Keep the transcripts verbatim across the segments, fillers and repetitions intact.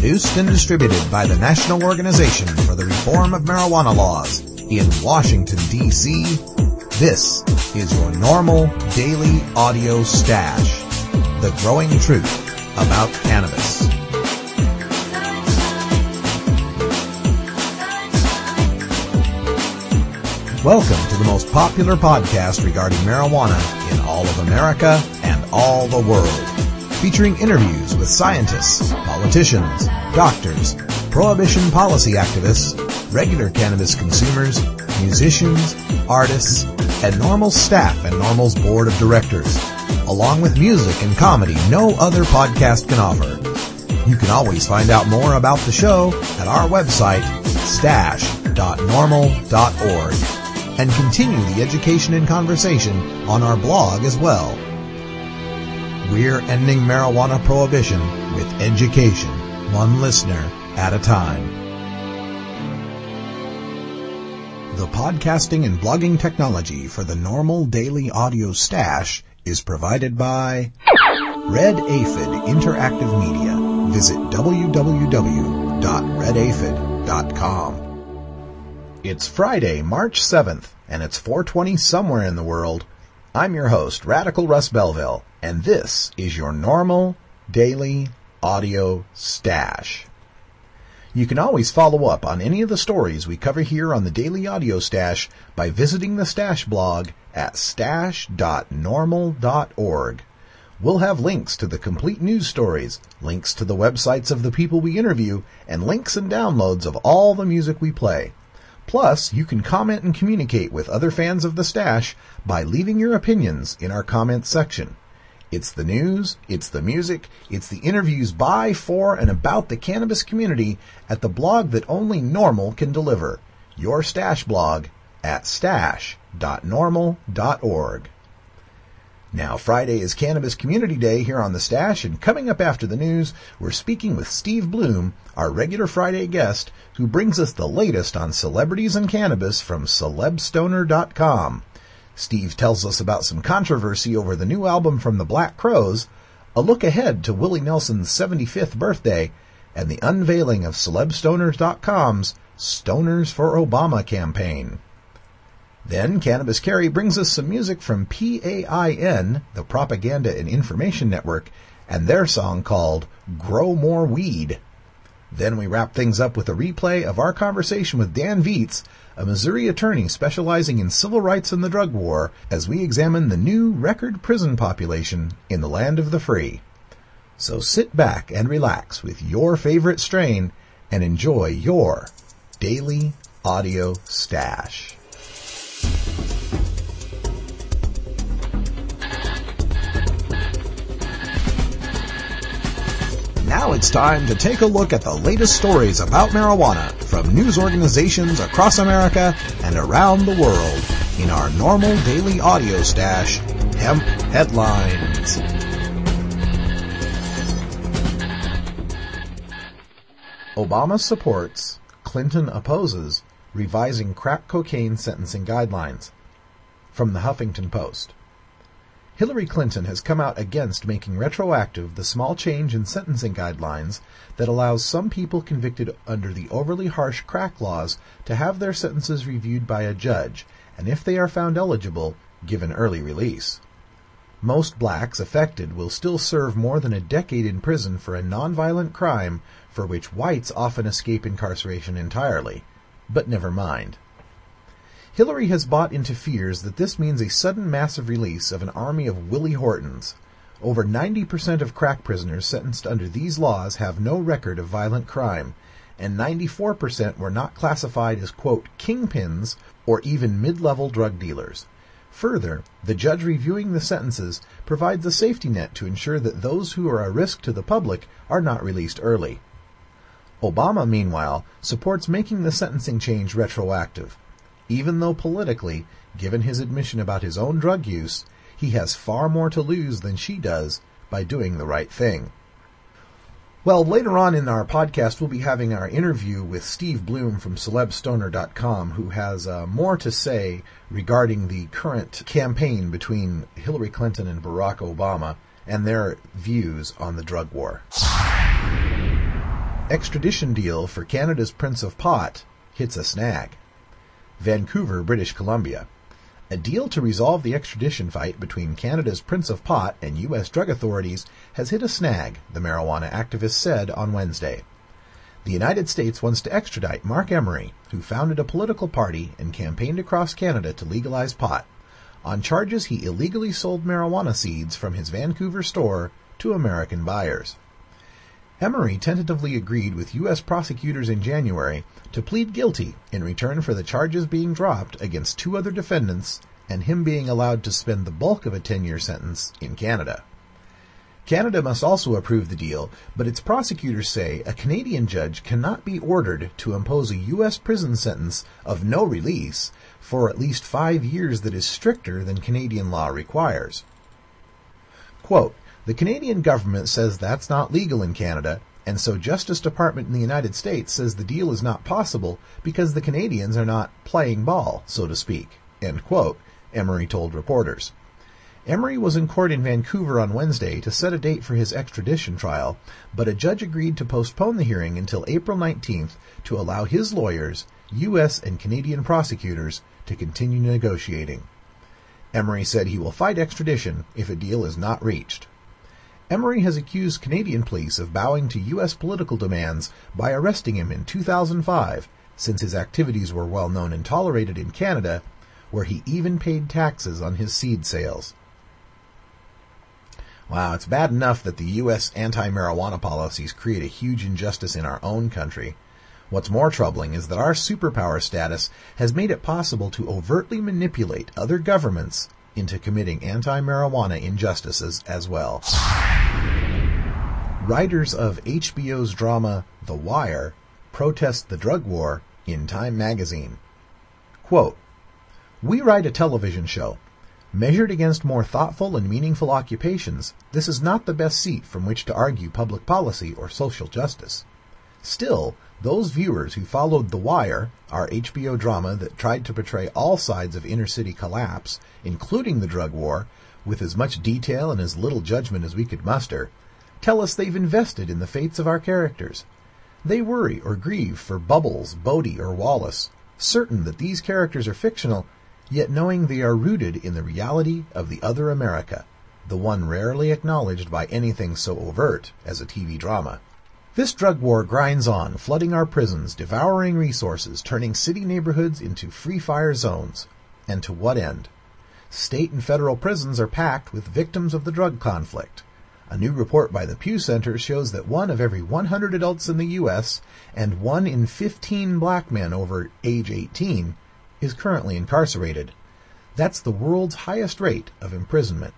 Produced and distributed by the National Organization for the Reform of Marijuana Laws in Washington, D C, this is your normal daily audio stash. The growing truth about cannabis. Welcome to the most popular podcast regarding marijuana in all of America and all the world. Featuring interviews with scientists, politicians, doctors, prohibition policy activists, regular cannabis consumers, musicians, artists, and NORML staff and NORML's board of directors, along with music and comedy no other podcast can offer. You can always find out more about the show at our website, stash dot normal dot org, and continue the education and conversation on our blog as well. We're ending marijuana prohibition with education, one listener at a time. The podcasting and blogging technology for the NORML Daily Audio Stash is provided by Red Aphid Interactive Media. Visit w w w dot red aphid dot com. It's Friday, March seventh, and it's four twenty somewhere in the world. I'm your host, Radical Russ Belville, and this is your NORML Daily Audio Stash. You can always follow up on any of the stories we cover here on the Daily Audio Stash by visiting the Stash blog at stash dot normal dot org. We'll have links to the complete news stories, links to the websites of the people we interview, and links and downloads of all the music we play. Plus, you can comment and communicate with other fans of the Stash by leaving your opinions in our comments section. It's the news, it's the music, it's the interviews by, for, and about the cannabis community at the blog that only NORML can deliver. Your Stash blog at stash dot normal dot org. Now, Friday is Cannabis Community Day here on the Stash, and coming up after the news, we're speaking with Steve Bloom, our regular Friday guest, who brings us the latest on celebrities and cannabis from celeb stoner dot com. Steve tells us about some controversy over the new album from the Black Crowes, a look ahead to Willie Nelson's seventy-fifth birthday, and the unveiling of celeb stoners dot com's Stoners for Obama campaign. Then Cannabis Carry brings us some music from P A I N, the Propaganda and Information Network, and their song called Grow More Weed. Then we wrap things up with a replay of our conversation with Dan Viets, a Missouri attorney specializing in civil rights and the drug war, as we examine the new record prison population in the land of the free. So sit back and relax with your favorite strain and enjoy your Daily Audio Stash. Now it's time to take a look at the latest stories about marijuana from news organizations across America and around the world in our NORML Daily Audio Stash, Hemp Headlines. Obama supports, Clinton opposes, revising crack cocaine sentencing guidelines. From the Huffington Post. Hillary Clinton has come out against making retroactive the small change in sentencing guidelines that allows some people convicted under the overly harsh crack laws to have their sentences reviewed by a judge, and if they are found eligible, given early release. Most blacks affected will still serve more than a decade in prison for a nonviolent crime for which whites often escape incarceration entirely. But never mind. Hillary has bought into fears that this means a sudden massive release of an army of Willie Hortons. Over ninety percent of crack prisoners sentenced under these laws have no record of violent crime, and ninety-four percent were not classified as, quote, kingpins or even mid-level drug dealers. Further, the judge reviewing the sentences provides a safety net to ensure that those who are a risk to the public are not released early. Obama, meanwhile, supports making the sentencing change retroactive. Even though politically, given his admission about his own drug use, he has far more to lose than she does by doing the right thing. Well, later on in our podcast, we'll be having our interview with Steve Bloom from celeb stoner dot com, who has uh, more to say regarding the current campaign between Hillary Clinton and Barack Obama and their views on the drug war. Extradition deal for Canada's Prince of Pot hits a snag. Vancouver, British Columbia. A deal to resolve the extradition fight between Canada's Prince of Pot and U S drug authorities has hit a snag, the marijuana activist said on Wednesday. The United States wants to extradite Mark Emery, who founded a political party and campaigned across Canada to legalize pot, on charges he illegally sold marijuana seeds from his Vancouver store to American buyers. Emery tentatively agreed with U S prosecutors in January to plead guilty in return for the charges being dropped against two other defendants and him being allowed to spend the bulk of a ten-year sentence in Canada. Canada must also approve the deal, but its prosecutors say a Canadian judge cannot be ordered to impose a U S prison sentence of no release for at least five years that is stricter than Canadian law requires. Quote, "The Canadian government says that's not legal in Canada, and so Justice Department in the United States says the deal is not possible because the Canadians are not playing ball, so to speak," end quote, Emery told reporters. Emery was in court in Vancouver on Wednesday to set a date for his extradition trial, but a judge agreed to postpone the hearing until April nineteenth to allow his lawyers, U S and Canadian prosecutors, to continue negotiating. Emery said he will fight extradition if a deal is not reached. Emery has accused Canadian police of bowing to U S political demands by arresting him in two thousand five, since his activities were well known and tolerated in Canada, where he even paid taxes on his seed sales. Wow, it's bad enough that the U S anti-marijuana policies create a huge injustice in our own country. What's more troubling is that our superpower status has made it possible to overtly manipulate other governments into committing anti-marijuana injustices as well. Writers of H B O's drama The Wire protest the drug war in Time magazine. Quote, "We write a television show. Measured against more thoughtful and meaningful occupations, this is not the best seat from which to argue public policy or social justice. Still, those viewers who followed The Wire, our H B O drama that tried to portray all sides of inner-city collapse, including the drug war, with as much detail and as little judgment as we could muster, tell us they've invested in the fates of our characters. They worry or grieve for Bubbles, Bodie, or Wallace, certain that these characters are fictional, yet knowing they are rooted in the reality of the other America, the one rarely acknowledged by anything so overt as a T V drama. This drug war grinds on, flooding our prisons, devouring resources, turning city neighborhoods into free-fire zones. And to what end? State and federal prisons are packed with victims of the drug conflict. A new report by the Pew Center shows that one of every one hundred adults in the U S and one in fifteen black men over age eighteen is currently incarcerated. That's the world's highest rate of imprisonment.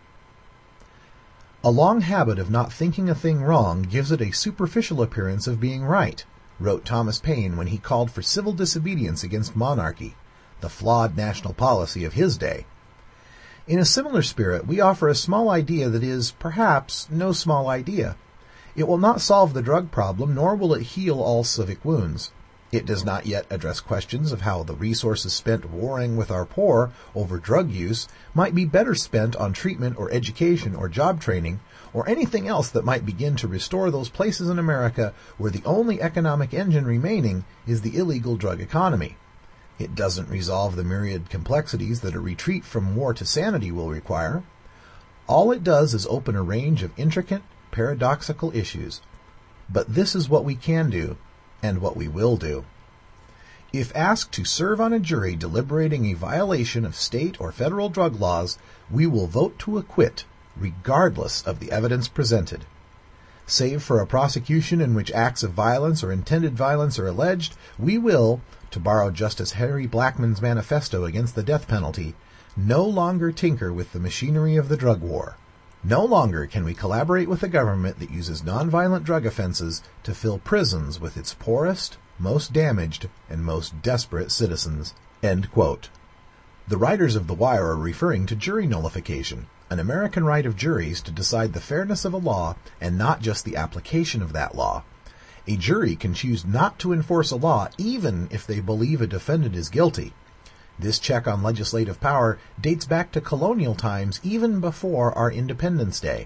A long habit of not thinking a thing wrong gives it a superficial appearance of being right, wrote Thomas Paine when he called for civil disobedience against monarchy, the flawed national policy of his day. In a similar spirit, we offer a small idea that is, perhaps, no small idea. It will not solve the drug problem, nor will it heal all civic wounds. It does not yet address questions of how the resources spent warring with our poor over drug use might be better spent on treatment or education or job training or anything else that might begin to restore those places in America where the only economic engine remaining is the illegal drug economy. It doesn't resolve the myriad complexities that a retreat from war to sanity will require. All it does is open a range of intricate, paradoxical issues. But this is what we can do, and what we will do. If asked to serve on a jury deliberating a violation of state or federal drug laws, we will vote to acquit, regardless of the evidence presented. Save for a prosecution in which acts of violence or intended violence are alleged, we will, to borrow Justice Harry Blackmun's manifesto against the death penalty, no longer tinker with the machinery of the drug war. No longer can we collaborate with a government that uses nonviolent drug offenses to fill prisons with its poorest, most damaged, and most desperate citizens. End quote. The writers of The Wire are referring to jury nullification, an American right of juries to decide the fairness of a law and not just the application of that law. A jury can choose not to enforce a law even if they believe a defendant is guilty. This check on legislative power dates back to colonial times even before our Independence Day.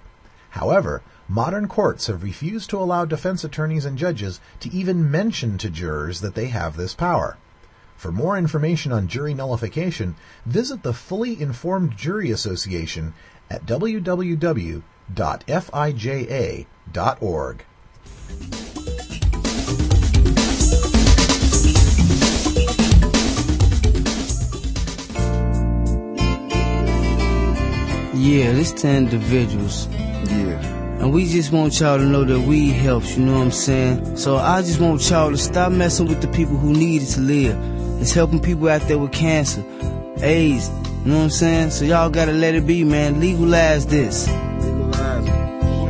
However, modern courts have refused to allow defense attorneys and judges to even mention to jurors that they have this power. For more information on jury nullification, visit the Fully Informed Jury Association at w w w dot fija dot org. Yeah, this to individuals. Yeah. And we just want y'all to know that weed helps, you know what I'm saying? So I just want y'all to stop messing with the people who need it to live. It's helping people out there with cancer, AIDS, you know what I'm saying? So y'all gotta let it be, man. Legalize this. Legalize it.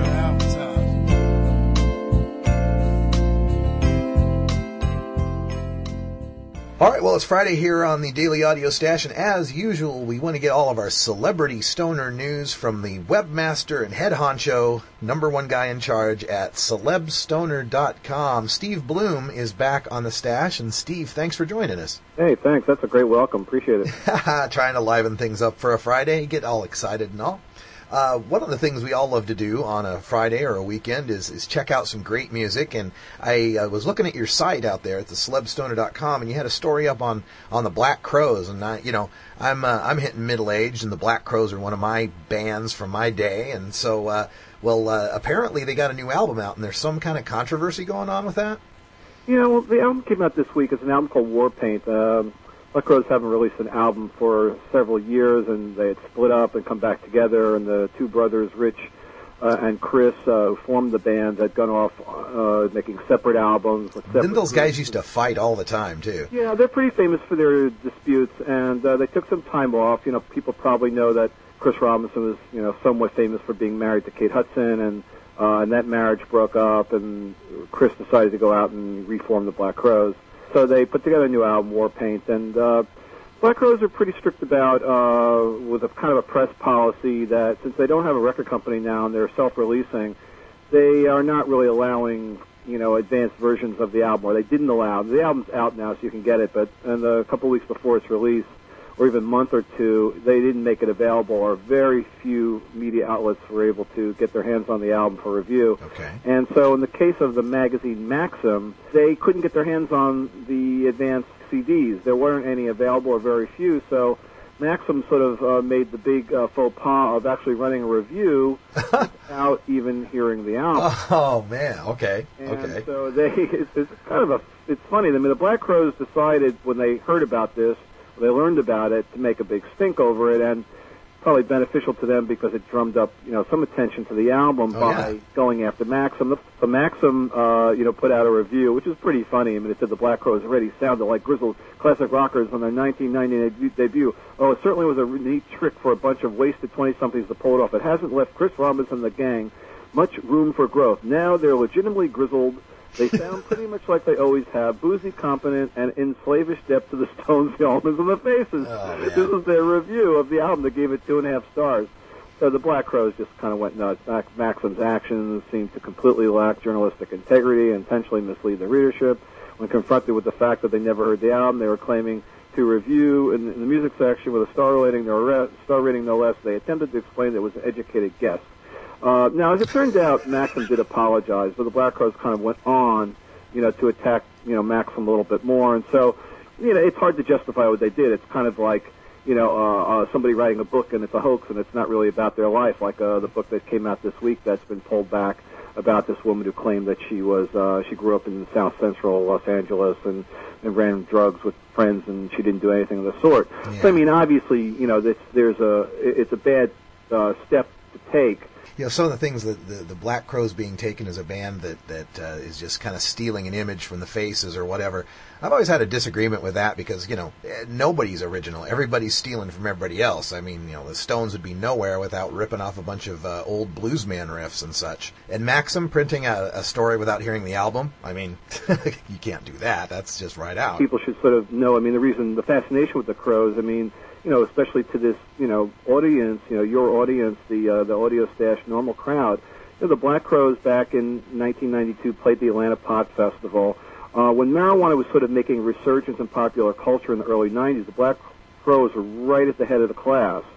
All right, well, it's Friday here on the Daily Audio Stash, and as usual, we want to get all of our celebrity stoner news from the webmaster and head honcho, number one guy in charge at celeb stoner dot com. Steve Bloom is back on the stash, and Steve, thanks for joining us. Hey, thanks. That's a great welcome. Appreciate it. Trying to liven things up for a Friday, get all excited and all. Uh, one of the things we all love to do on a Friday or a weekend is, is check out some great music. And I uh, was looking at your site out there at the celeb stoner dot com, and you had a story up on, on the Black Crowes. And I, you know, I'm uh, I'm hitting middle age, and the Black Crowes are one of my bands from my day. And so, uh, well, uh, apparently they got a new album out, and there's some kind of controversy going on with that. You know, well, the album came out this week. It's an album called Warpaint. Um, Black Crowes haven't released an album for several years, and they had split up and come back together, and the two brothers, Rich uh, and Chris, uh, who formed the band, had gone off uh, making separate albums. With separate Then those guys groups. used to fight all the time, too. Yeah, they're pretty famous for their disputes, and uh, they took some time off. You know, people probably know that Chris Robinson was, you know, somewhat famous for being married to Kate Hudson, and uh, and that marriage broke up, and Chris decided to go out and reform the Black Crowes. So they put together a new album, Warpaint, and uh, Black Crowes are pretty strict about, uh, with a kind of a press policy that since they don't have a record company now and they're self-releasing, they are not really allowing, you know, advanced versions of the album, or they didn't allow. The album's out now, so you can get it, but in the couple weeks before its release, or even a month or two, they didn't make it available, or very few media outlets were able to get their hands on the album for review. Okay. And so in the case of the magazine Maxim, they couldn't get their hands on the advanced C Ds. There weren't any available, or very few, so Maxim sort of uh, made the big uh, faux pas of actually running a review without even hearing the album. Oh, man, okay, and okay. so they, it's, it's kind of a, it's funny. I mean, the Black Crowes decided when they heard about this, they learned about it, to make a big stink over it, and probably beneficial to them because it drummed up, you know, some attention to the album oh, by yeah. going after Maxim. The, the Maxim, uh, you know, put out a review, which is pretty funny. I mean, it said the Black Crowes already sounded like grizzled classic rockers on their nineteen ninety debut. Oh, it certainly was a neat trick for a bunch of wasted twenty-somethings to pull it off. It hasn't left Chris Robinson and the gang much room for growth. Now they're legitimately grizzled. They sound pretty much like they always have, boozy, competent, and in slavish depth to the Stones, the Allmans, and the Faces. Oh, this is their review of the album. They gave it two and a half stars. So the Black Crowes just kind of went nuts. Mac- Maxim's actions seemed to completely lack journalistic integrity and intentionally mislead the readership. When confronted with the fact that they never heard the album, they were claiming to review in, in the music section with a star rating, no re- star rating no less. They attempted to explain that it was an educated guess. Uh, now, as it turned out, Maxim did apologize, but the Black Crowes kind of went on, you know, to attack, you know, Maxim a little bit more. And so, you know, it's hard to justify what they did. It's kind of like, you know, uh, uh, somebody writing a book and it's a hoax and it's not really about their life, like uh, the book that came out this week that's been pulled back about this woman who claimed that she was, uh, she grew up in South Central Los Angeles and, and ran drugs with friends and she didn't do anything of the sort. Yeah. So, I mean, obviously, you know, this, there's a, it's a bad uh, step to take. You know, some of the things that the, the Black Crowes being taken as a band that, that uh, is just kind of stealing an image from the Faces or whatever, I've always had a disagreement with that because, you know, nobody's original. Everybody's stealing from everybody else. I mean, you know, the Stones would be nowhere without ripping off a bunch of uh, old bluesman riffs and such. And Maxim printing a, a story without hearing the album, I mean, you can't do that. That's just right out. People should sort of know, I mean, the reason, the fascination with the Crowes, I mean, you know, especially to this, you know, audience, you know, your audience, the uh, the Audio Stash normal crowd. You know, the Black Crowes back in nineteen ninety-two played the Atlanta Pot Festival. Uh, when marijuana was sort of making a resurgence in popular culture in the early nineties, the Black Crowes were right at the head of the class.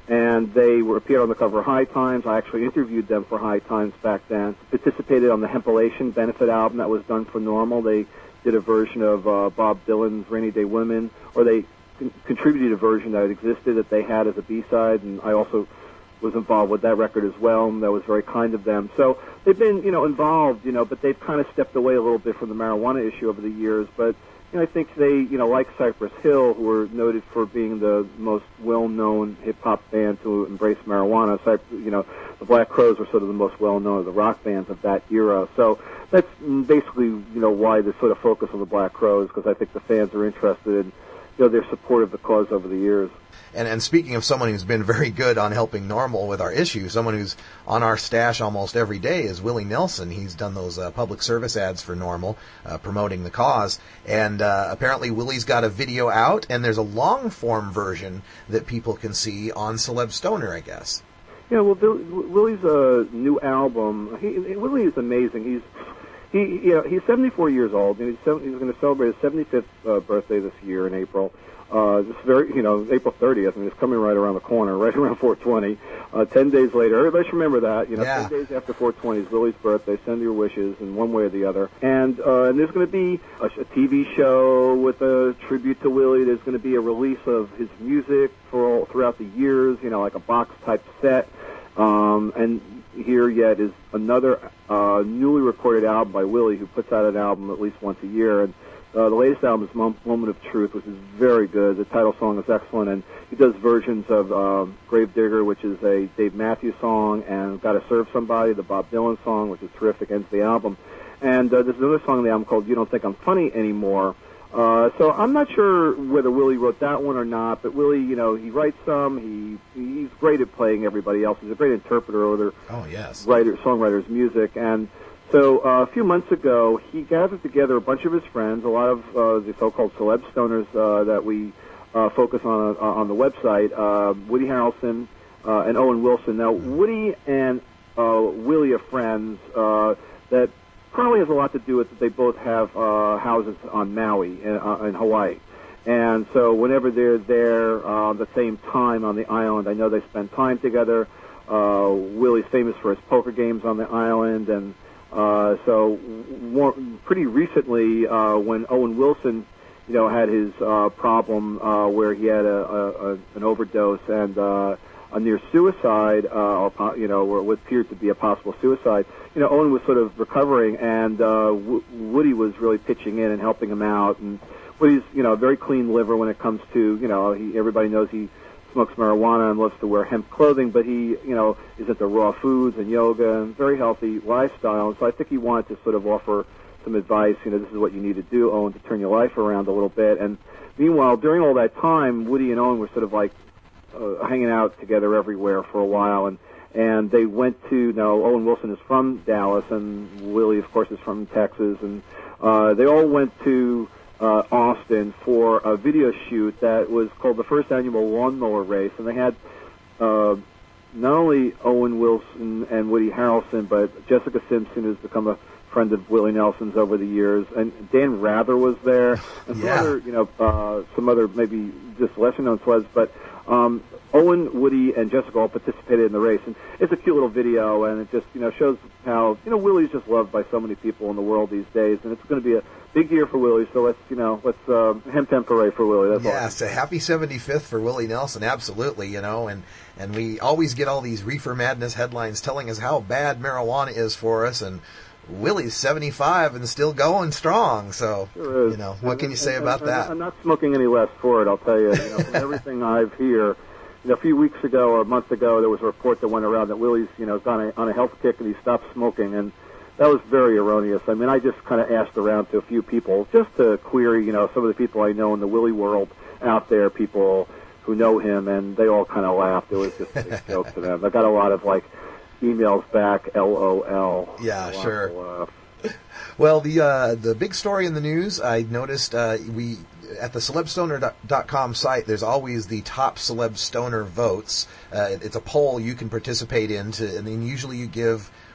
and they were appeared on the cover of High Times. I actually interviewed them for High Times back then. Participated on the Hempelation benefit album that was done for Normal. They did a version of uh, Bob Dylan's Rainy Day Women, or they con- contributed a version that existed that they had as a B-side, and I also was involved with that record as well, and that was very kind of them. So they've been, you know, involved, you know, but they've kind of stepped away a little bit from the marijuana issue over the years. But, you know, I think they, you know, like Cypress Hill, who were noted for being the most well-known hip-hop band to embrace marijuana. So, you know, the Black Crowes were sort of the most well-known of the rock bands of that era. So that's basically, you know, why the sort of focus on the Black Crowes, because I think the fans are interested in, you know, their support of the cause over the years. And, and speaking of someone who's been very good on helping Normal with our issue, someone who's on our stash almost every day is Willie Nelson. He's done those uh, public service ads for Normal, uh, promoting the cause. And uh, apparently Willie's got a video out, and there's a long-form version that people can see on Celeb Stoner, I guess. Yeah, well, Bill, Willie's uh, new album, he, Willie is amazing. He's he, you know, he's seventy-four years old, and he's, he's going to celebrate his seventy-fifth uh, birthday this year in April. Uh, this very, you know, April thirtieth, and it's coming right around the corner, right around four twenty. Uh, ten days later, everybody should remember that. You know, yeah. ten days after four twenty is Willie's birthday. Send your wishes in one way or the other. And, uh, and there's going to be a, a T V show with a tribute to Willie. There's going to be a release of his music for all, throughout the years. You know, like a box type set. Um, and here yet is another uh, newly recorded album by Willie, who puts out an album at least once a year. And Uh, the latest album is Moment of Truth, which is very good. The title song is excellent, and he does versions of um, Grave Digger, which is a Dave Matthews song, and Gotta Serve Somebody, the Bob Dylan song, which is terrific, ends the album. And uh, there's another song on the album called You Don't Think I'm Funny Anymore. Uh, so I'm not sure whether Willie wrote that one or not, but Willie, you know, he writes some. He He's great at playing everybody else. He's a great interpreter of other oh, yes. writer, songwriters' music, and So uh, a few months ago, he gathered together a bunch of his friends, a lot of uh, the so-called celeb stoners uh, that we uh, focus on uh, on the website, uh, Woody Harrelson uh, and Owen Wilson. Now, Woody and uh, Willie are friends uh, that probably has a lot to do with that they both have uh, houses on Maui in, uh, in Hawaii. And so whenever they're there uh, at the same time on the island, I know they spend time together. Uh, Willie's famous for his poker games on the island, and Uh, so, more, pretty recently, uh, when Owen Wilson, you know, had his uh, problem uh, where he had a, a, a an overdose and uh, a near suicide, uh, or, you know, or what appeared to be a possible suicide, you know, Owen was sort of recovering, and uh, w- Woody was really pitching in and helping him out. And Woody's, you know, a very clean liver when it comes to, you know, he, everybody knows he smokes marijuana and loves to wear hemp clothing, but he, you know, is into raw foods and yoga and very healthy lifestyle. And so I think he wanted to sort of offer some advice. You know, this is what you need to do, Owen, to turn your life around a little bit. And meanwhile, during all that time, Woody and Owen were sort of like uh, hanging out together everywhere for a while. And and they went to, you know, Owen Wilson is from Dallas, and Willie, of course, is from Texas. And uh, they all went to Uh, Austin for a video shoot that was called the first annual lawnmower race, and they had uh, not only Owen Wilson and Woody Harrelson, but Jessica Simpson, who's become a friend of Willie Nelson's over the years, and Dan Rather was there, and some yeah. other, you know, uh, some other maybe just lesser known celebs, but um, Owen, Woody, and Jessica all participated in the race, and it's a cute little video, and it just, you know, shows how, you know, Willie's just loved by so many people in the world these days, and it's going to be a big year for Willie, so let's, you know, let's uh, hem temporary for Willie. That's yeah, all. it's a happy seventy-fifth for Willie Nelson, absolutely, you know, and, and we always get all these Reefer Madness headlines telling us how bad marijuana is for us, and Willie's seventy-five and still going strong, so, sure is. You know, what and, can you say and, about and, that? I'm not smoking any less for it, I'll tell you. You know, from everything I've heard, you know, a few weeks ago or a month ago, there was a report that went around that Willie's, you know, on a, on a health kick and he stopped smoking, and that was very erroneous. I mean, I just kind of asked around to a few people just to query, you know, some of the people I know in the Willie world out there, people who know him, and they all kind of laughed. It was just a big joke to them. I got a lot of, like, emails back, L O L. Yeah, sure. Laugh. Well, the uh, the big story in the news, I noticed uh, we at the celeb stoner dot com site, there's always the top celeb stoner votes. Uh, it's a poll you can participate in, to, and then usually you give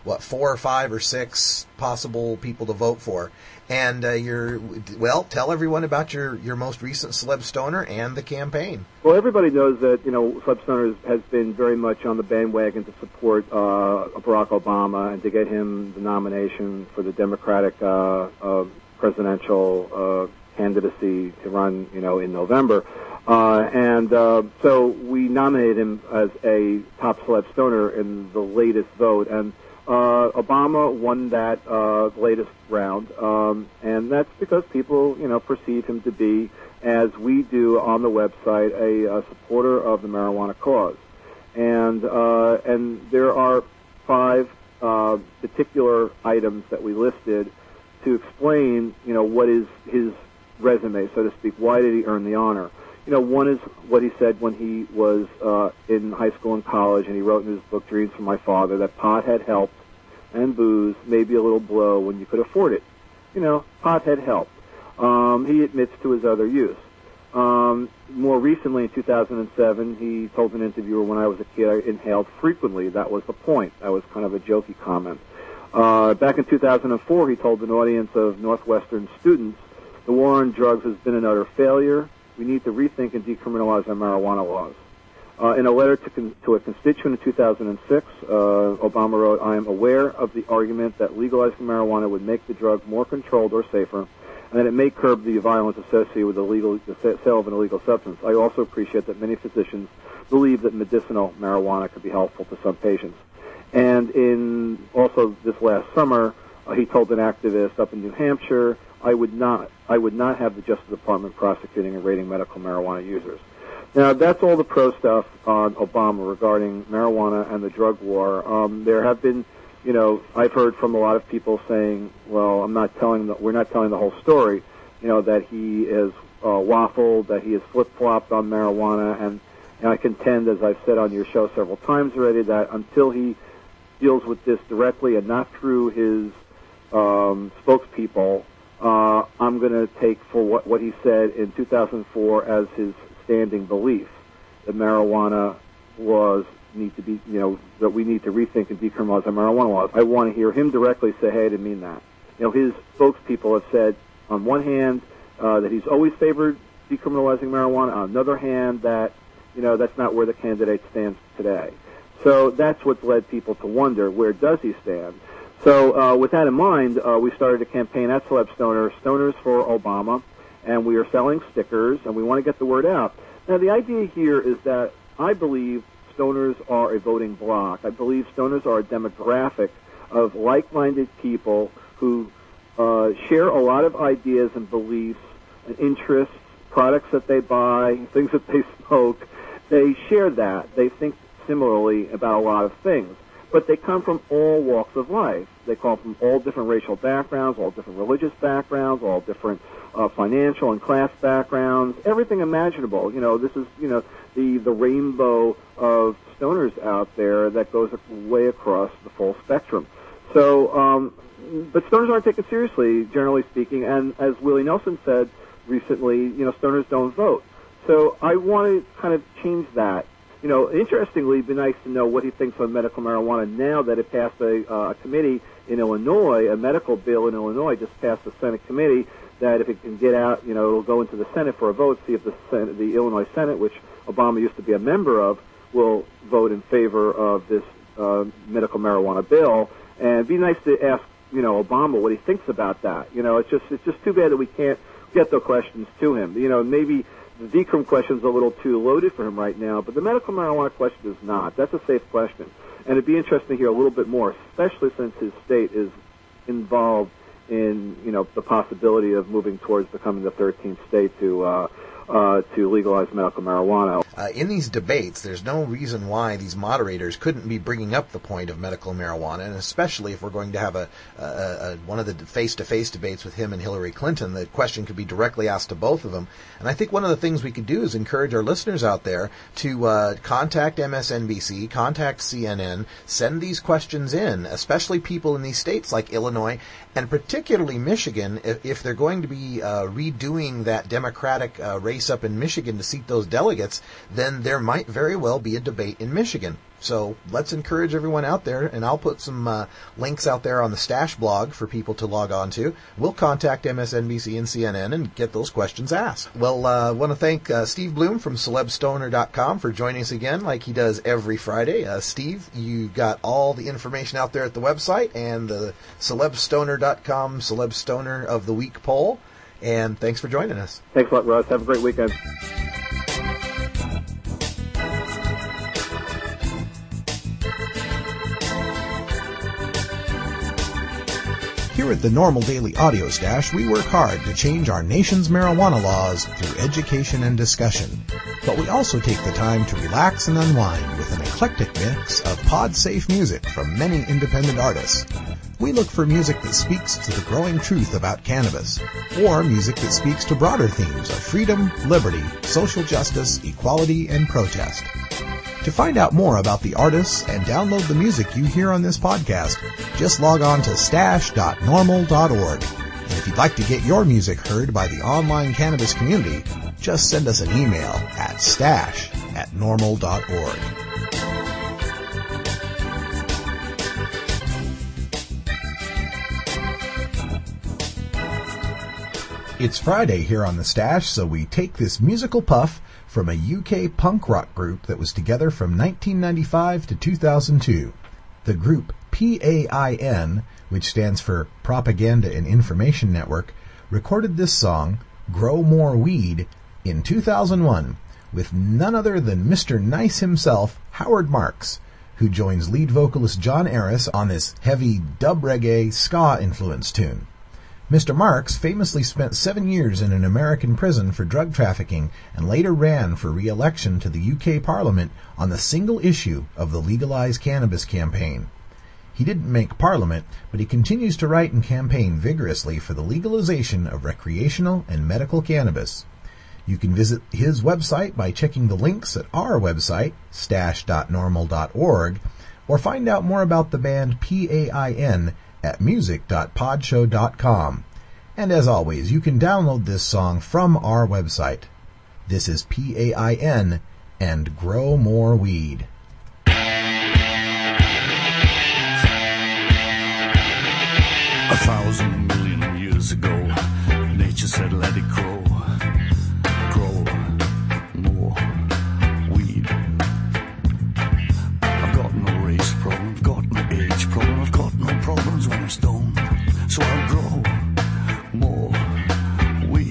what, four or five or six possible people to vote for. And uh, you're, well, tell everyone about your, your most recent Celeb Stoner and the campaign. Well, everybody knows that, you know, Celeb Stoner has been very much on the bandwagon to support uh, Barack Obama and to get him the nomination for the Democratic uh, uh, presidential uh, candidacy to run, you know, in November. Uh, and uh, so we nominated him as a top Celeb Stoner in the latest vote. And Uh, Obama won that uh, latest round, um, and that's because people, you know, perceive him to be, as we do on the website, a, a supporter of the marijuana cause. And uh, and there are five uh, particular items that we listed to explain, you know, what is his resume, so to speak. Why did he earn the honor? You know, one is what he said when he was uh, in high school and college, and he wrote in his book, Dreams from My Father, that pot had helped, and booze, maybe a little blow when you could afford it. You know, pot had helped. Um, he admits to his other use. Um, more recently, in two thousand seven, he told an interviewer, when I was a kid, I inhaled frequently. That was the point. That was kind of a jokey comment. Uh, back in two thousand four, he told an audience of Northwestern students, the war on drugs has been an utter failure. We need to rethink and decriminalize our marijuana laws. Uh, in a letter to, con- to a constituent in two thousand six, uh, Obama wrote, I am aware of the argument that legalizing marijuana would make the drug more controlled or safer, and that it may curb the violence associated with the, legal, the sale of an illegal substance. I also appreciate that many physicians believe that medicinal marijuana could be helpful to some patients. And in also this last summer, uh, he told an activist up in New Hampshire, I would not, I would not have the Justice Department prosecuting and raiding medical marijuana users. Now, that's all the pro stuff on Obama regarding marijuana and the drug war. Um, there have been, you know, I've heard from a lot of people saying, well, I'm not telling, the, we're not telling the whole story, you know, that he has uh, waffled, that he has flip-flopped on marijuana, and, and I contend, as I've said on your show several times already, that until he deals with this directly and not through his um, spokespeople, uh, I'm going to take for what, what he said in two thousand four as his standing belief that marijuana laws need to be, you know, that we need to rethink and decriminalize our marijuana laws. I want to hear him directly say, hey, I didn't mean that. You know, his spokespeople have said, on one hand, uh, that he's always favored decriminalizing marijuana. On the other hand, that, you know, that's not where the candidate stands today. So that's what's led people to wonder, where does he stand? So uh, with that in mind, uh, we started a campaign at Celeb Stoner, Stoners for Obama, and we are selling stickers, and we want to get the word out. Now, the idea here is that I believe stoners are a voting bloc. I believe stoners are a demographic of like-minded people who uh, share a lot of ideas and beliefs and interests, products that they buy, things that they smoke. They share that. They think similarly about a lot of things. But they come from all walks of life. They come from all different racial backgrounds, all different religious backgrounds, all different uh, financial and class backgrounds, everything imaginable. You know, this is, you know, the, the rainbow of stoners out there that goes way across the full spectrum. So, um, but stoners aren't taken seriously, generally speaking, and as Willie Nelson said recently, you know, stoners don't vote. So I want to kind of change that. You know, interestingly, it'd be nice to know what he thinks on medical marijuana now that it passed a uh, committee in Illinois, a medical bill in Illinois just passed the Senate committee that if it can get out, you know, it'll go into the Senate for a vote, see if the Senate, the Illinois Senate, which Obama used to be a member of, will vote in favor of this uh, medical marijuana bill. And it'd be nice to ask, you know, Obama what he thinks about that. You know, it's just it's just too bad that we can't get the questions to him. You know, maybe the decrim question is a little too loaded for him right now, but the medical marijuana question is not. That's a safe question. And it'd be interesting to hear a little bit more, especially since his state is involved in, you know, the possibility of moving towards becoming the thirteenth state to uh, uh, to legalize medical marijuana. Uh, in these debates, there's no reason why these moderators couldn't be bringing up the point of medical marijuana, and especially if we're going to have a, a, a one of the face-to-face debates with him and Hillary Clinton, the question could be directly asked to both of them. And I think one of the things we could do is encourage our listeners out there to uh, contact M S N B C, contact C N N, send these questions in, especially people in these states like Illinois and particularly Michigan, if, if they're going to be uh, redoing that Democratic uh, race race up in Michigan to seat those delegates, then there might very well be a debate in Michigan. So let's encourage everyone out there, and I'll put some uh, links out there on the Stash blog for people to log on to. We'll contact M S N B C and C N N and get those questions asked. Well, I uh, want to thank uh, Steve Bloom from celeb stoner dot com for joining us again like he does every Friday. Uh, Steve, you got all the information out there at the website and the celeb stoner dot com Celeb Stoner of the Week poll. And thanks for joining us. Thanks a lot, Russ. Have a great weekend. Here at the Normal Daily Audio Stash, we work hard to change our nation's marijuana laws through education and discussion. But we also take the time to relax and unwind with an eclectic mix of pod-safe music from many independent artists. We look for music that speaks to the growing truth about cannabis, or music that speaks to broader themes of freedom, liberty, social justice, equality, and protest. To find out more about the artists and download the music you hear on this podcast, just log on to stash dot normal dot org. And if you'd like to get your music heard by the online cannabis community, just send us an email at stash at normal dot org. It's Friday here on The Stash, so we take this musical puff from a U K punk rock group that was together from nineteen ninety-five to two thousand two. The group P A I N, which stands for Propaganda and Information Network, recorded this song, Grow More Weed, in two thousand one, with none other than Mister Nice himself, Howard Marks, who joins lead vocalist John Aris on this heavy dub reggae ska-influenced tune. Mister Marks famously spent seven years in an American prison for drug trafficking and later ran for re-election to the U K Parliament on the single issue of the Legalize Cannabis campaign. He didn't make Parliament, but he continues to write and campaign vigorously for the legalization of recreational and medical cannabis. You can visit his website by checking the links at our website, stash dot normal dot org, or find out more about the band P A I N at music dot podshow dot com. And as always, you can download this song from our website. This is P A I N and Grow More Weed. A thousand million years ago, nature said let it grow. Grow more weed. I've got no race problem, I've got no age problem, I've got no problems when I'm stoned. So I'll grow more weed.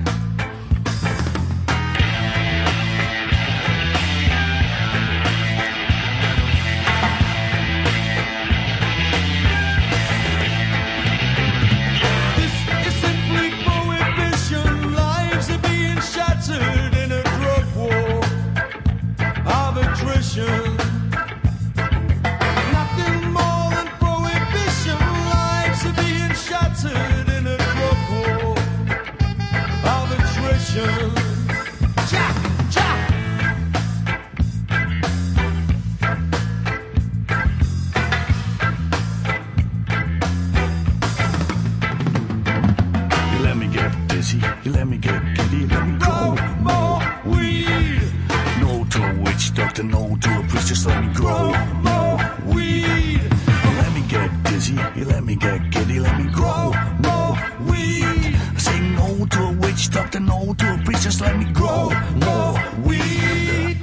Nothing more than prohibition. Lives are being shattered in a drug war of attrition. Cha, cha. You let me get dizzy, you let me get giddy, you let me grow more weed. No to a witch doctor, no to a priest, just let me grow more weed. You let me get dizzy, you let me get giddy, let me grow more weed. I say no to a witch doctor, no to a priest, just let me grow more weed.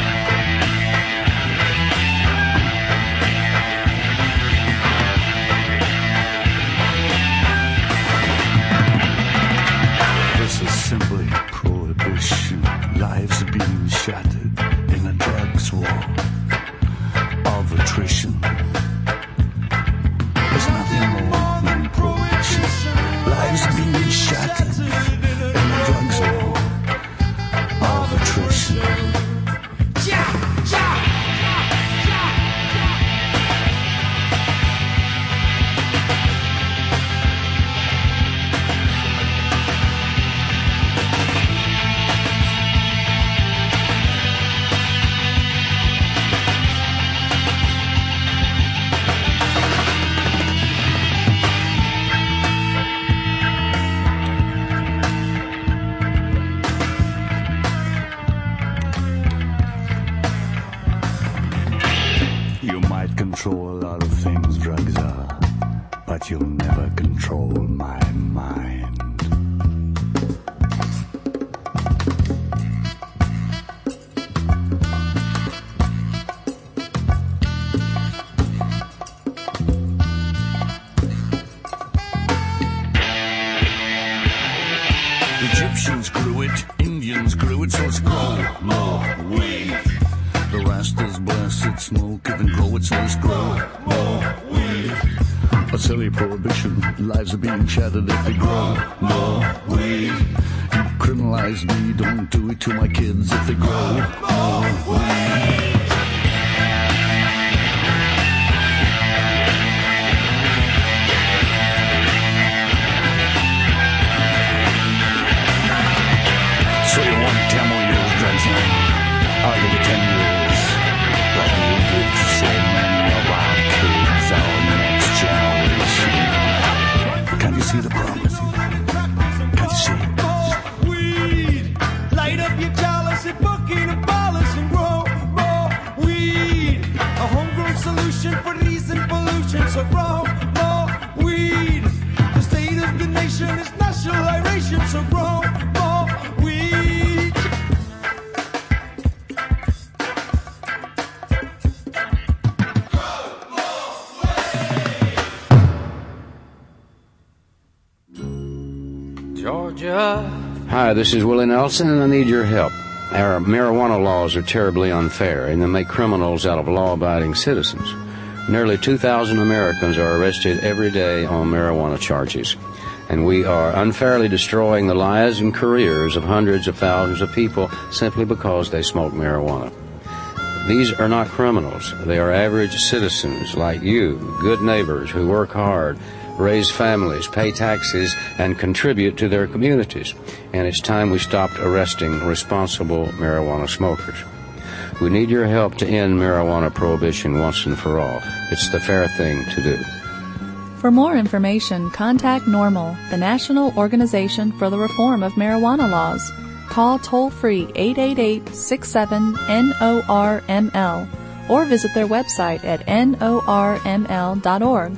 This is simply prohibition. Lives are being shattered in a drugs war of attrition. There's nothing more than prohibition. Lives are being shattered in a drugs war of attrition. control a lot of things, drugs are, but you'll never control my mind. Egyptians grew it, Indians grew it, so let's grow more weed. The Rastas blasted smoke, even grow it, so let's grow more weed. A silly prohibition, lives are being shattered if they grow more weed. You criminalize me, don't do it to my kids if they grow more weed. So you want ten more years, grandson? I'll give you ten years. Like you give to so many of our kids, our next generation. Can you see the problem? Can you see it? Weed. Light up your chalice and bucket and polish and grow more weed. A homegrown solution for disease and pollution, so grow more weed. The state of the nation is national iration, so grow more weed. Georgia. Hi, this is Willie Nelson, and I need your help. Our marijuana laws are terribly unfair, and they make criminals out of law-abiding citizens. Nearly two thousand Americans are arrested every day on marijuana charges, and we are unfairly destroying the lives and careers of hundreds of thousands of people simply because they smoke marijuana. These are not criminals. They are average citizens like you, good neighbors who work hard, raise families, pay taxes, and contribute to their communities. And it's time we stopped arresting responsible marijuana smokers. We need your help to end marijuana prohibition once and for all. It's the fair thing to do. For more information, contact NORML, the National Organization for the Reform of Marijuana Laws. Call toll-free eight eight eight, six seven, N O R M L or visit their website at N O R M L dot org.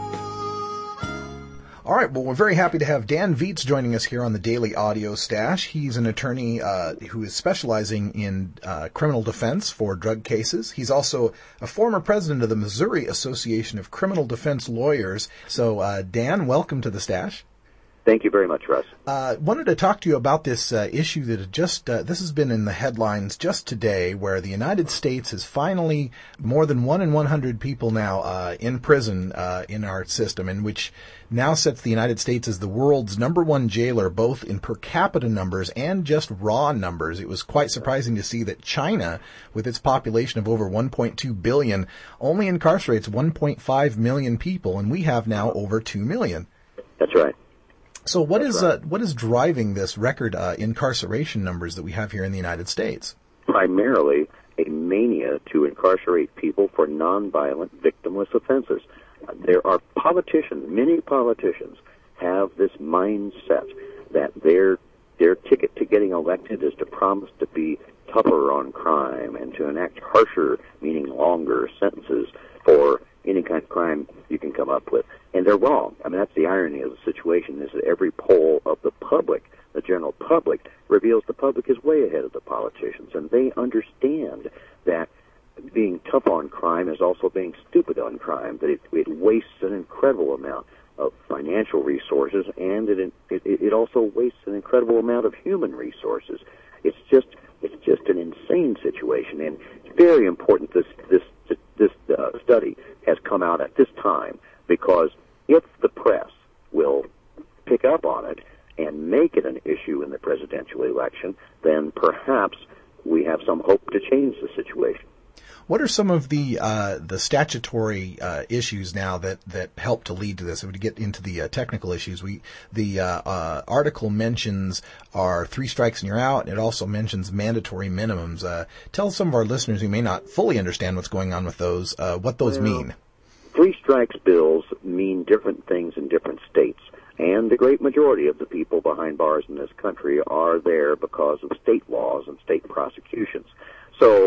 All right, well, we're very happy to have Dan Viets joining us here on the Daily Audio Stash. He's an attorney uh, who is specializing in uh, criminal defense for drug cases. He's also a former president of the Missouri Association of Criminal Defense Lawyers. So, uh, Dan, welcome to the Stash. Thank you very much, Russ. Uh, wanted to talk to you about this uh, issue that had just, uh, this has been in the headlines just today, where the United States is finally more than one in one hundred people now uh, in prison uh, in our system, and which now sets the United States as the world's number one jailer, both in per capita numbers and just raw numbers. It was quite surprising to see that China, with its population of over one point two billion, only incarcerates one point five million people, and we have now over two million. That's right. So what That's is right. uh, what is driving this record uh, incarceration numbers that we have here in the United States? Primarily a mania to incarcerate people for nonviolent, victimless offenses. Uh, there are politicians, many politicians have this mindset that their their ticket to getting elected is to promise to be tougher on crime and to enact harsher, meaning longer, sentences for any kind of crime you can come up with. And they're wrong. I mean, that's the irony of the situation, is that every poll of the public, the general public, reveals the public is way ahead of the politicians. And they understand that being tough on crime is also being stupid on crime, that it, it wastes an incredible amount of financial resources, and it, it, it also wastes an incredible amount of human resources. It's just it's just an insane situation, and it's very important this this this uh, study has come out at this time, because if the press will pick up on it and make it an issue in the presidential election, then perhaps we have some hope to change the situation. What are some of the uh, the statutory uh, issues now that, that help to lead to this? If we get into the uh, technical issues, we the uh, uh, article mentions our three strikes and you're out. It also mentions mandatory minimums. Uh, tell some of our listeners who may not fully understand what's going on with those uh, what those well, mean. Three strikes bills mean different things in different states, and the great majority of the people behind bars in this country are there because of state laws and state prosecutions. So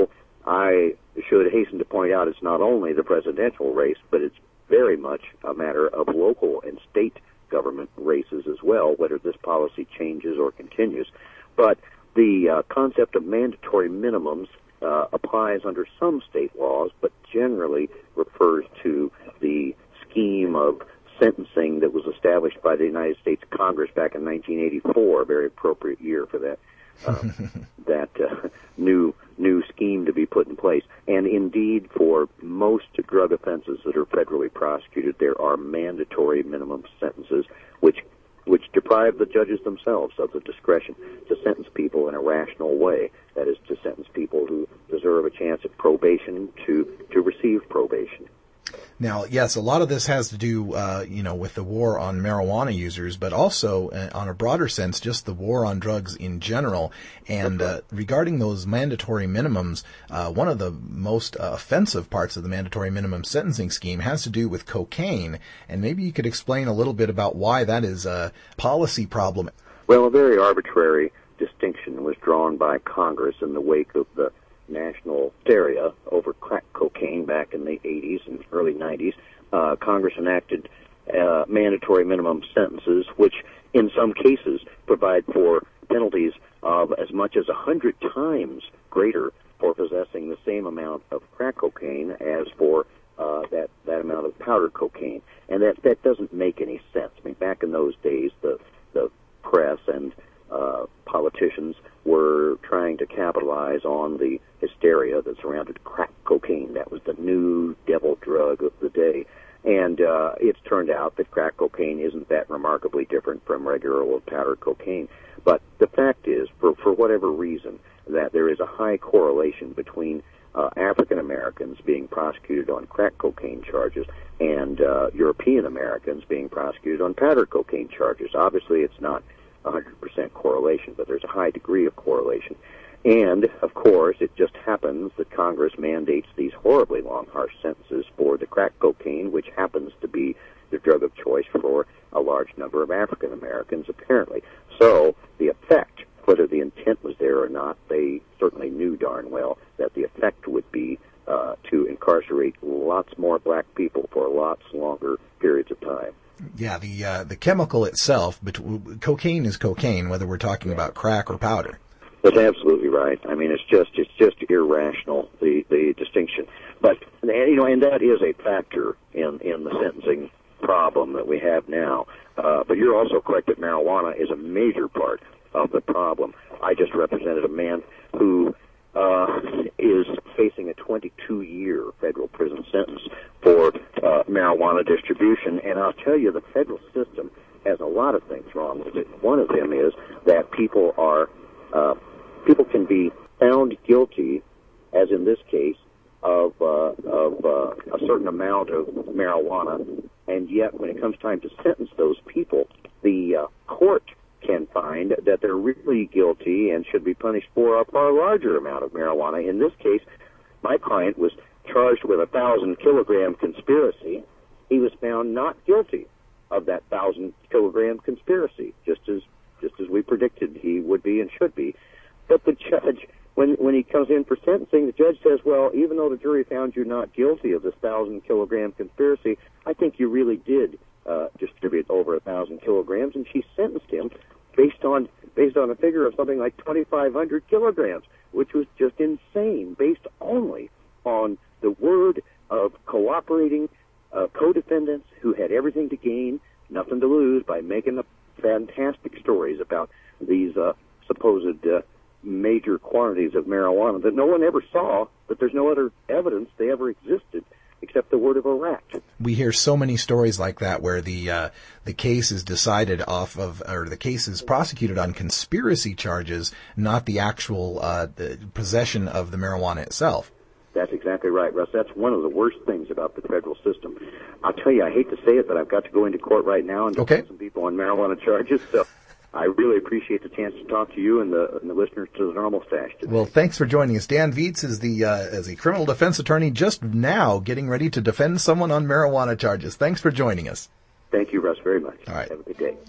I should hasten to point out it's not only the presidential race, but it's very much a matter of local and state government races as well, whether this policy changes or continues. But the uh, concept of mandatory minimums uh, applies under some state laws, but generally refers to the scheme of sentencing that was established by the United States Congress back in nineteen eighty-four, a very appropriate year for that uh, that uh, new new scheme to be put in place. And indeed, for most drug offenses that are federally prosecuted, there are mandatory minimum sentences, which which deprive the judges themselves of the discretion to sentence people in a rational way. That is, to sentence people who deserve a chance at probation to to receive probation. Now, yes, a lot of this has to do, uh, you know, with the war on marijuana users, but also, uh, on a broader sense, just the war on drugs in general. And uh, regarding those mandatory minimums, uh, one of the most uh, offensive parts of the mandatory minimum sentencing scheme has to do with cocaine. And maybe you could explain a little bit about why that is a policy problem. Well, a very arbitrary distinction was drawn by Congress in the wake of the national hysteria over crack cocaine back in the eighties and early nineties. Uh, Congress enacted uh, mandatory minimum sentences, which in some cases provide for penalties of as much as one hundred times greater for possessing the same amount of crack cocaine as for uh, that, that amount of powder cocaine. And that, that doesn't make any sense. I mean, back in those days, the, the press and uh, politicians were trying to capitalize on the hysteria that surrounded crack cocaine. That was the new devil drug of the day. And uh, it's turned out that crack cocaine isn't that remarkably different from regular old powder cocaine. But the fact is, for, for whatever reason, that there is a high correlation between uh, African Americans being prosecuted on crack cocaine charges and uh, European Americans being prosecuted on powder cocaine charges. Obviously, it's not one hundred percent correlation, but there's a high degree of correlation. And, of course, it just happens that Congress mandates these horribly long, harsh sentences for the crack cocaine, which happens to be the drug of choice for a large number of African Americans, apparently. So the effect, whether the intent was there or not, they certainly knew darn well that the effect would be uh, to incarcerate lots more black people for lots longer periods of time. Yeah, the uh, the chemical itself, but cocaine is cocaine, whether we're talking about crack or powder. That's absolutely right. I mean, it's just it's just irrational, the the distinction. But you know, and that is a factor in in the sentencing problem that we have now. Uh, but you're also correct that marijuana is a major part of the problem. I just represented a man who uh, is facing a twenty-two year federal prison sentence for uh, marijuana distribution, and I'll tell you, the federal system has a lot of things wrong with it. One of them is that people are uh, people can be found guilty, as in this case, of uh, of uh, a certain amount of marijuana, and yet when it comes time to sentence those people, the uh, court can find that they're really guilty and should be punished for a far larger amount of marijuana. In this case, my client was charged with a thousand kilogram conspiracy. He was found not guilty of that thousand kilogram conspiracy, just as just as we predicted he would be and should be. But the judge, when when he comes in for sentencing, the judge says, well, even though the jury found you not guilty of this thousand kilogram conspiracy, I think you really did uh, distribute over a thousand kilograms, and she sentenced him based on based on a figure of something like twenty-five hundred kilograms, which was just insane, based only on the word of cooperating uh, co-defendants who had everything to gain, nothing to lose, by making up fantastic stories about these uh, supposed uh, major quantities of marijuana that no one ever saw, but there's no other evidence they ever existed except the word of a rat. We hear so many stories like that where the uh, the case is decided off of, or the case is prosecuted on conspiracy charges, not the actual uh, the possession of the marijuana itself. That's exactly right, Russ. That's one of the worst things about the federal system. I'll tell you, I hate to say it, but I've got to go into court right now and defend okay. some people on marijuana charges, so I really appreciate the chance to talk to you and the, and the listeners to the Normal Stash today. Well, thanks for joining us. Dan Viets is the uh, as a criminal defense attorney just now getting ready to defend someone on marijuana charges. Thanks for joining us. Thank you, Russ, very much. All right. Have a good day.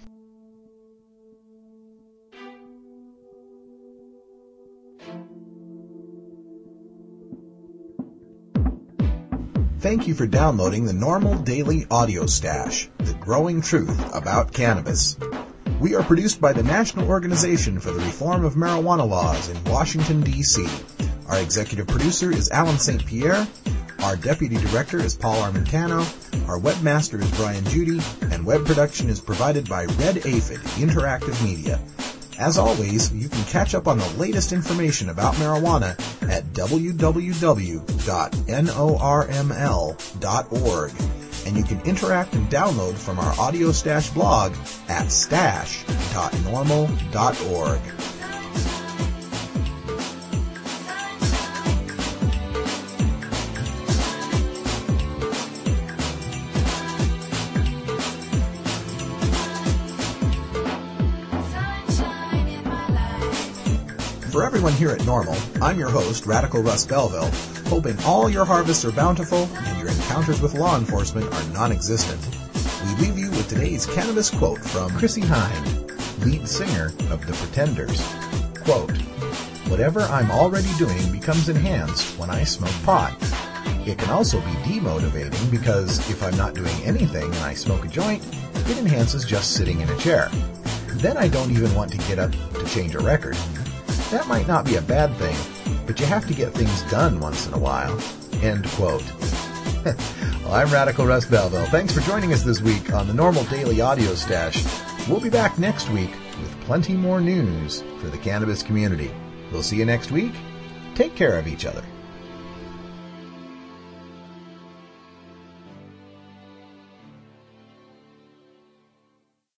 Thank you for downloading the Normal Daily Audio Stash, the growing truth about cannabis. We are produced by the National Organization for the Reform of Marijuana Laws in Washington, D C Our executive producer is Alan Saint Pierre. Our deputy director is Paul Armentano. Our webmaster is Brian Judy. And web production is provided by Red Aphid Interactive Media. As always, you can catch up on the latest information about marijuana at w w w dot norml dot org. And you can interact and download from our Audio Stash blog at stash dot normal dot org. For everyone here at Normal, I'm your host, Radical Russ Belville, hoping all your harvests are bountiful and your encounters with law enforcement are non-existent. We leave you with today's cannabis quote from Chrissie Hynde, lead singer of The Pretenders. Quote, "Whatever I'm already doing becomes enhanced when I smoke pot. It can also be demotivating because if I'm not doing anything and I smoke a joint, it enhances just sitting in a chair. Then I don't even want to get up to change a record. That might not be a bad thing, but you have to get things done once in a while." End quote. Well, I'm Radical Russ Belville. Thanks for joining us this week on the Normal Daily Audio Stash. We'll be back next week with plenty more news for the cannabis community. We'll see you next week. Take care of each other.